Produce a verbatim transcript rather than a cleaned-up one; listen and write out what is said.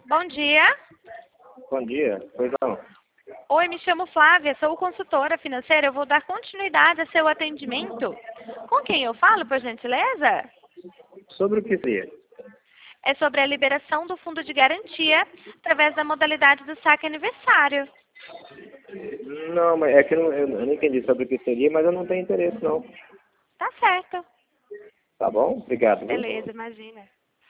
Bom dia. Bom dia. Pois não. Oi, me chamo Flávia, sou consultora financeira. Eu vou dar continuidade a seu atendimento. Com quem eu falo, por gentileza? Sobre o que seria? É sobre a liberação do fundo de garantia através da modalidade do saque aniversário. Não, mas é que eu não, eu não entendi sobre o que seria, mas eu não tenho interesse, não. Tá certo. Tá bom? Obrigado, viu? Beleza, imagina.